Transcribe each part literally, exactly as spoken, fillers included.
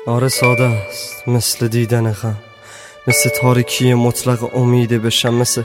آره ساده است مثل دیدن غم، مثل تاریکی مطلق امید بشم، مثل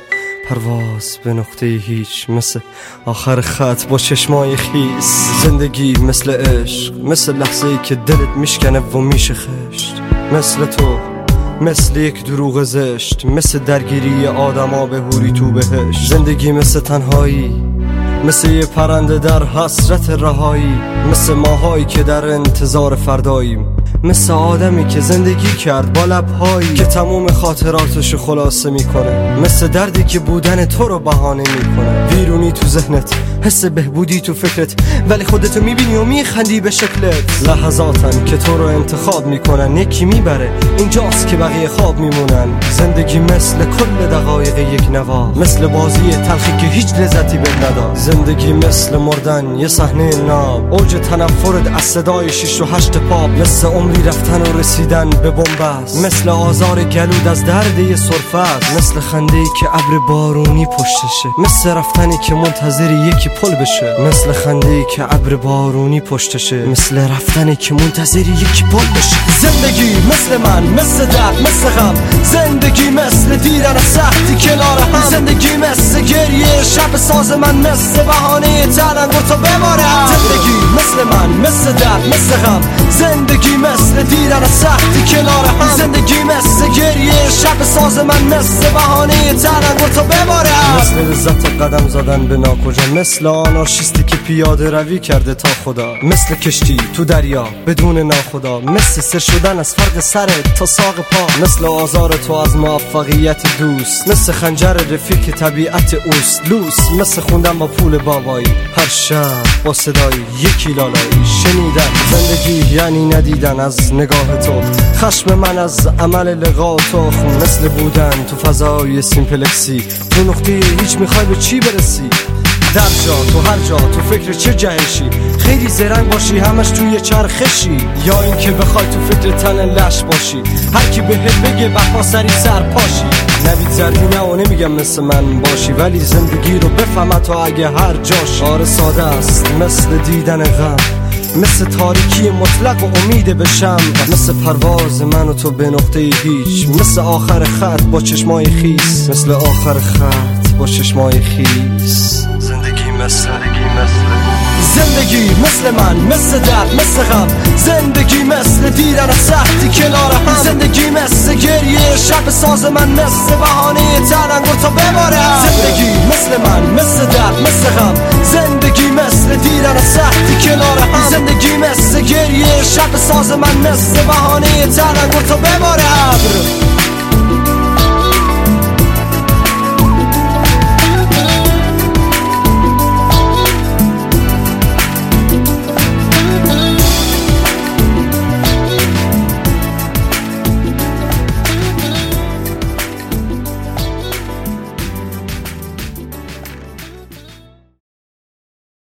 پرواز به نقطه هیچ، مثل آخر خط با چشمای خیس. زندگی مثل عشق، مثل لحظه‌ای که دلت میشکنه و میشه خشت، مثل تو، مثل یک دروغ زشت، مثل درگیری آدما به هوری تو بهشت. زندگی مثل تنهایی، مثل یه پرنده در حسرت رهایی، مثل ماهایی که در انتظار فرداییم، مثل آدمی که زندگی کرد با لبهایی که تموم خاطراتش خلاصه میکنه، مثل دردی که بودن تو رو بهانه میکنه. ویرونی تو ذهنت، حس بهبودی تو فکرت، ولی خودتو میبینی و میخندی به شکلت. لحظاتن که تو رو انتخاب میکنن، یکی میبره اینجاست که بقیه خواب میمونن. زندگی مثل کل دقایق یک نوا، مثل بازی تلخی که هیچ لذتی بهت نداد. زندگی مثل مردن یه صحنه ناب، اوج تنفرت از صدای شش و هشت پاپ، مثل عمری رفتن و رسیدن به بنبست، مثل آزار گلود از درد یه سرفست، مثل خنده‌ای که ابر بارونی پشتشه، مثل رفتنی که منتظر یکی پل بشه، مثل خنده‌ای که ابر بارونی پشتشه، مثل رفتنی که منتظر یکی پل بشه. زندگی مثل من، مثل درد، مثل غم، زندگی مثل دیدن سختی کنار هم، زندگی مثل گریه شب ساز من، مثل بهانه تلنگر تا ببارم. زندگی مثل من، مثل درد، مثل غم، زندگی مثل دیدن سختی کنار هم، زندگی مثل گریه شب ساز من، مثل بهانه تلنگر تا ببارم. مثل لذت قدم زدن به ناکجا، مثل آنارشیستی که پیاده روی کرده تا خدا، مثل کشتی تو دریا بدون ناخدا، مثل سر شدن از فرق سرت تا ساق پا، مثل آزار تو از موفقیت دوست، مثل خنجر رفیق طبیعت اوست لوس، مثل خوندن با پول بابایی هر شب با صدای یکی لالایی شنیدن. زندگی یعنی ندیدن از نگاه تو، خشم من از عمل لقا تو، مثل بودن تو فضای سیمپلکسی، تو نقطه هیچ میخوای به چی برسی، در جا تو هر جا تو فکر چه جهشی، خیلی زرنگ باشی همش توی چرخشی، یا اینکه بخوای تو فکر تن لش باشی، هر کی بهت بگه بقا سری سر پاشی. نبید زردی نه و نمیگم مثل من باشی، ولی زندگی رو بفهم تا اگه هر جاشی. آره ساده است مثل دیدن غم، مثل تاریکی مطلق و امید بشم، مثل پرواز من و تو به نقطه هیچ، مثل آخر خط با چشمای خیس، مثل آخر خط با چشمای خیس. زندگی مثل زندگی مثل من، مثل درد، مثل غم، زندگی مثل دیدن سختی کنار هم، زندگی مثل گریه شب ساز من، مثل بهانه تلنگر تا ببارم. زندگی مثل من، مثل درد، مثل غم، زندگی مثل دیدن سختی کنار هم، زندگی مثل گریه شب ساز من، مثل بهانه تلنگر تا ببارم.